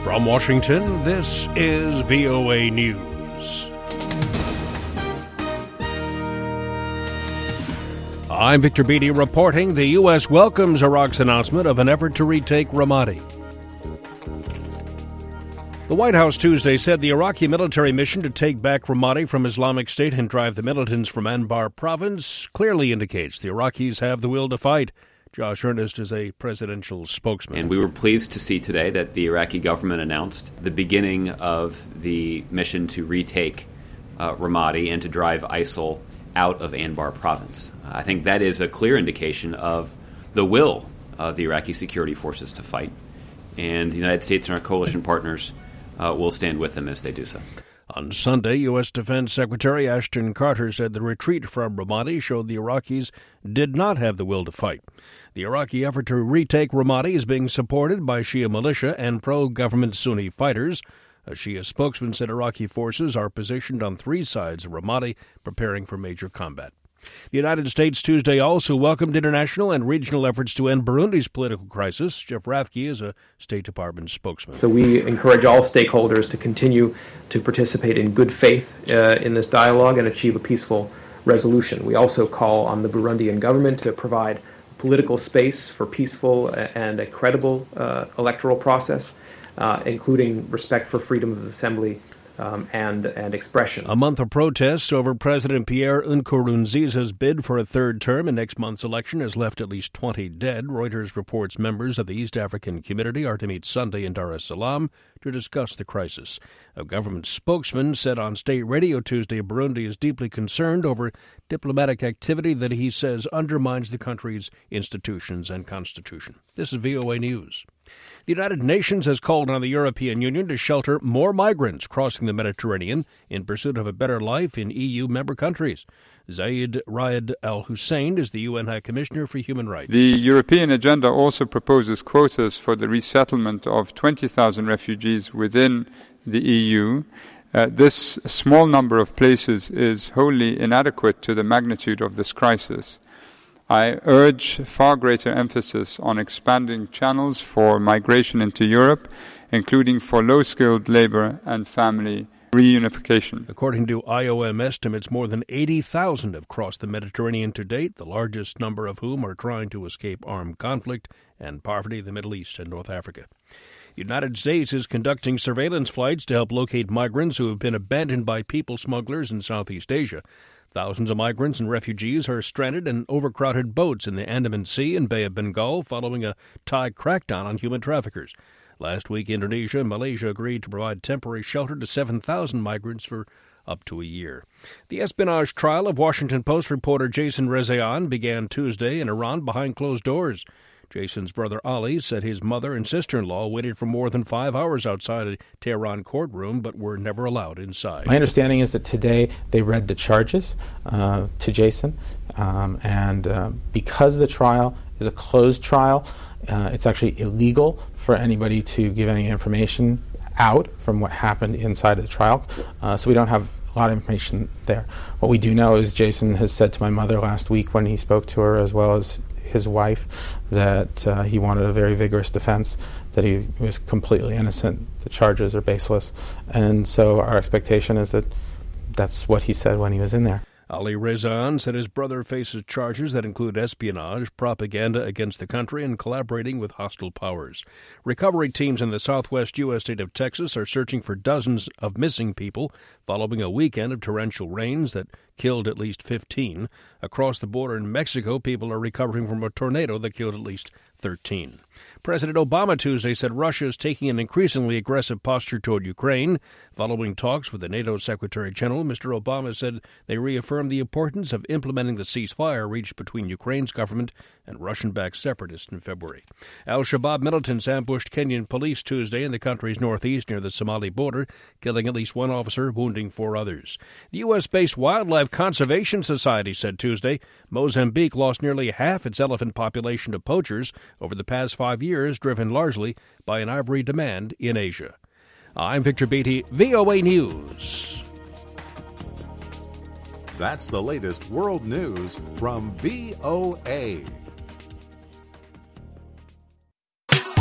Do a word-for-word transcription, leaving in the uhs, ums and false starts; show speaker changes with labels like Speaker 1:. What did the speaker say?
Speaker 1: From Washington, this is V O A News. I'm Victor Beatty reporting the U S welcomes Iraq's announcement of an effort to retake Ramadi. The White House Tuesday said the Iraqi military mission to take back Ramadi from Islamic State and drive the militants from Anbar province clearly indicates the Iraqis have the will to fight. Josh Earnest is a presidential spokesman.
Speaker 2: And we were pleased to see today that the Iraqi government announced the beginning of the mission to retake uh, Ramadi and to drive ISIL out of Anbar province. Uh, I think that is a clear indication of the will of the Iraqi security forces to fight. And the United States and our coalition partners uh, will stand with them as they do so.
Speaker 1: On Sunday, U S. Defense Secretary Ashton Carter said the retreat from Ramadi showed the Iraqis did not have the will to fight. The Iraqi effort to retake Ramadi is being supported by Shia militia and pro-government Sunni fighters. A Shia spokesman said Iraqi forces are positioned on three sides of Ramadi, preparing for major combat. The United States Tuesday also welcomed international and regional efforts to end Burundi's political crisis. Jeff Rathke is a State Department spokesman.
Speaker 3: So we encourage all stakeholders to continue to participate in good faith uh, in this dialogue and achieve a peaceful resolution. We also call on the Burundian government to provide political space for peaceful and a credible uh, electoral process, uh, including respect for freedom of assembly Um, and and expression.
Speaker 1: A month of protests over President Pierre Nkurunziza's bid for a third term in next month's election has left at least twenty dead. Reuters reports members of the East African community are to meet Sunday in Dar es Salaam to discuss the crisis. A government spokesman said on state radio Tuesday Burundi is deeply concerned over diplomatic activity that he says undermines the country's institutions and constitution. This is V O A News. The United Nations has called on the European Union to shelter more migrants crossing the Mediterranean in pursuit of a better life in E U member countries. Zaid Ra'ad Al Hussein is the U N High Commissioner for Human Rights.
Speaker 4: The European agenda also proposes quotas for the resettlement of twenty thousand refugees within the E U. Uh, this small number of places is wholly inadequate to the magnitude of this crisis. I urge far greater emphasis on expanding channels for migration into Europe, including for low-skilled labor and family reunification.
Speaker 1: According to I O M estimates, more than eighty thousand have crossed the Mediterranean to date, the largest number of whom are trying to escape armed conflict and poverty in the Middle East and North Africa. The United States is conducting surveillance flights to help locate migrants who have been abandoned by people smugglers in Southeast Asia. Thousands of migrants and refugees are stranded in overcrowded boats in the Andaman Sea and Bay of Bengal following a Thai crackdown on human traffickers. Last week, Indonesia and Malaysia agreed to provide temporary shelter to seven thousand migrants for up to a year. The espionage trial of Washington Post reporter Jason Rezaian began Tuesday in Iran behind closed doors. Jason's brother Ali said his mother and sister-in-law waited for more than five hours outside a Tehran courtroom but were never allowed inside.
Speaker 5: My understanding is that today they read the charges uh, to Jason, um, and uh, because the trial is a closed trial, uh, it's actually illegal for anybody to give any information out from what happened inside of the trial, uh, so we don't have a lot of information there. What we do know is Jason has said to my mother last week when he spoke to her, as well as his wife, that uh, he wanted a very vigorous defense, that he was completely innocent, the charges are baseless, and so our expectation is that that's what he said when he was in there.
Speaker 1: Ali Rezaian said his brother faces charges that include espionage, propaganda against the country, and collaborating with hostile powers. Recovery teams in the southwest U S state of Texas are searching for dozens of missing people following a weekend of torrential rains that killed at least fifteen. Across the border in Mexico, people are recovering from a tornado that killed at least thirteen. President Obama Tuesday said Russia is taking an increasingly aggressive posture toward Ukraine. Following talks with the NATO Secretary General, Mister Obama said they reaffirmed the importance of implementing the ceasefire reached between Ukraine's government and Russian-backed separatists in February. Al-Shabaab militants ambushed Kenyan police Tuesday in the country's northeast near the Somali border, killing at least one officer, wounding four others. The U S-based Wildlife Conservation Society said Tuesday Mozambique lost nearly half its elephant population to poachers over the past five years, driven largely by an ivory demand in Asia. I'm Victor Beatty, V O A News.
Speaker 6: That's the latest world news from V O A.